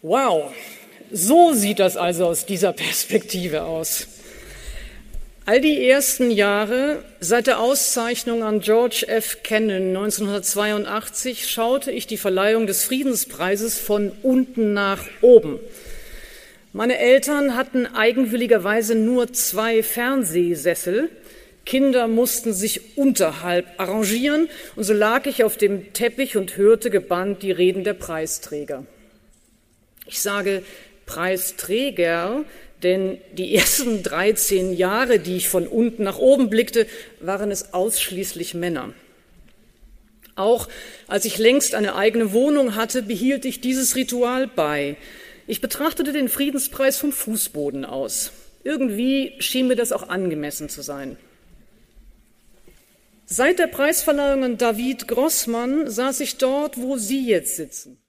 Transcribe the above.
Wow, so sieht das also aus dieser Perspektive aus. All die ersten Jahre seit der Auszeichnung an George F. Kennan 1982 schaute ich die Verleihung des Friedenspreises von unten nach oben. Meine Eltern hatten eigenwilligerweise nur 2 Fernsehsessel. Kinder mussten sich unterhalb arrangieren und so lag ich auf dem Teppich und hörte gebannt die Reden der Preisträger. Ich sage Preisträger, denn die ersten 13 Jahre, die ich von unten nach oben blickte, waren es ausschließlich Männer. Auch als ich längst eine eigene Wohnung hatte, behielt ich dieses Ritual bei. Ich betrachtete den Friedenspreis vom Fußboden aus. Irgendwie schien mir das auch angemessen zu sein. Seit der Preisverleihung an David Grossmann saß ich dort, wo Sie jetzt sitzen.